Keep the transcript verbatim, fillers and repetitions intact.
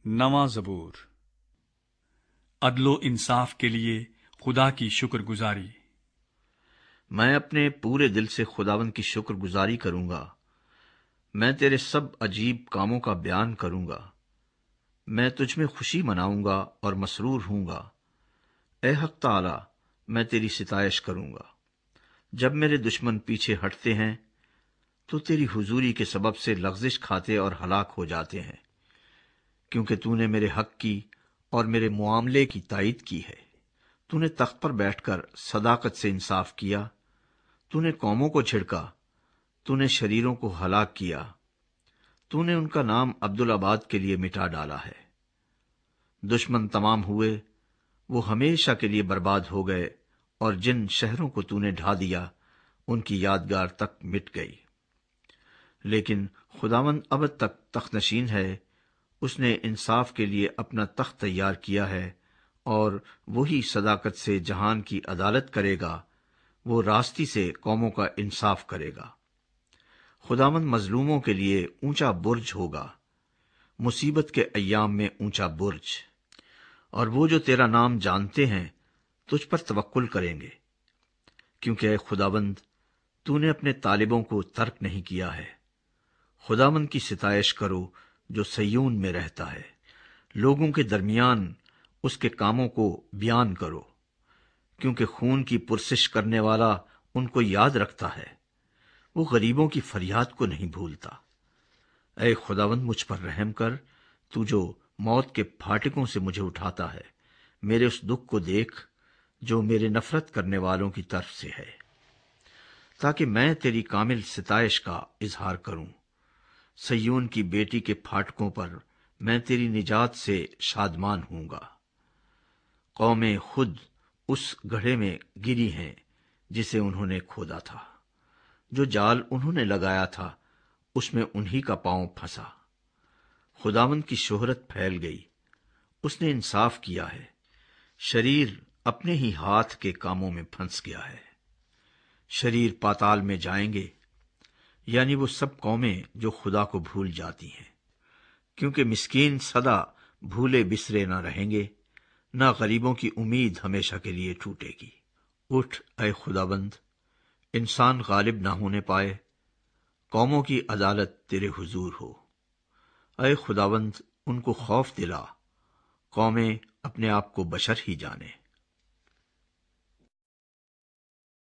نواں زبور۔ عدل و انصاف کے لیے خدا کی شکر گزاری۔ میں اپنے پورے دل سے خداوند کی شکر گزاری کروں گا، میں تیرے سب عجیب کاموں کا بیان کروں گا، میں تجھ میں خوشی مناؤں گا اور مسرور ہوں گا۔ اے حق تعالی، میں تیری ستائش کروں گا۔ جب میرے دشمن پیچھے ہٹتے ہیں تو تیری حضوری کے سبب سے لغزش کھاتے اور ہلاک ہو جاتے ہیں، کیونکہ تو نے میرے حق کی اور میرے معاملے کی تائید کی ہے۔ تو نے تخت پر بیٹھ کر صداقت سے انصاف کیا، تو نے قوموں کو چھڑکا، تو نے شریروں کو ہلاک کیا، تو نے ان کا نام عبدالآباد کے لیے مٹا ڈالا ہے۔ دشمن تمام ہوئے، وہ ہمیشہ کے لیے برباد ہو گئے، اور جن شہروں کو تو نے ڈھا دیا ان کی یادگار تک مٹ گئی۔ لیکن خداوند ابد تک تخت نشین ہے، اس نے انصاف کے لیے اپنا تخت تیار کیا ہے، اور وہی صداقت سے جہان کی عدالت کرے گا، وہ راستی سے قوموں کا انصاف کرے گا۔ خداوند مظلوموں کے لیے اونچا برج ہوگا، مصیبت کے ایام میں اونچا برج، اور وہ جو تیرا نام جانتے ہیں تجھ پر توکل کریں گے، کیونکہ اے خداوند تو نے اپنے طالبوں کو ترک نہیں کیا ہے۔ خداوند کی ستائش کرو جو سیون میں رہتا ہے، لوگوں کے درمیان اس کے کاموں کو بیان کرو، کیونکہ خون کی پرسش کرنے والا ان کو یاد رکھتا ہے، وہ غریبوں کی فریاد کو نہیں بھولتا۔ اے خداوند مجھ پر رحم کر، تو جو موت کے پھاٹکوں سے مجھے اٹھاتا ہے، میرے اس دکھ کو دیکھ جو میرے نفرت کرنے والوں کی طرف سے ہے، تاکہ میں تیری کامل ستائش کا اظہار کروں۔ سیون کی بیٹی کے پھاٹکوں پر میں تیری نجات سے شادمان ہوں گا۔ قومیں خود اس گڑھے میں گری ہیں جسے انہوں نے کھودا تھا، جو جال انہوں نے لگایا تھا اس میں انہی کا پاؤں پھنسا۔ خداوند کی شہرت پھیل گئی، اس نے انصاف کیا ہے، شریر اپنے ہی ہاتھ کے کاموں میں پھنس گیا ہے۔ شریر پاتال میں جائیں گے، یعنی وہ سب قومیں جو خدا کو بھول جاتی ہیں، کیونکہ مسکین سدا بھولے بسرے نہ رہیں گے، نہ غریبوں کی امید ہمیشہ کے لیے ٹوٹے گی۔ اٹھ اے خداوند، انسان غالب نہ ہونے پائے، قوموں کی عدالت تیرے حضور ہو۔ اے خداوند ان کو خوف دلا، قومیں اپنے آپ کو بشر ہی جانے۔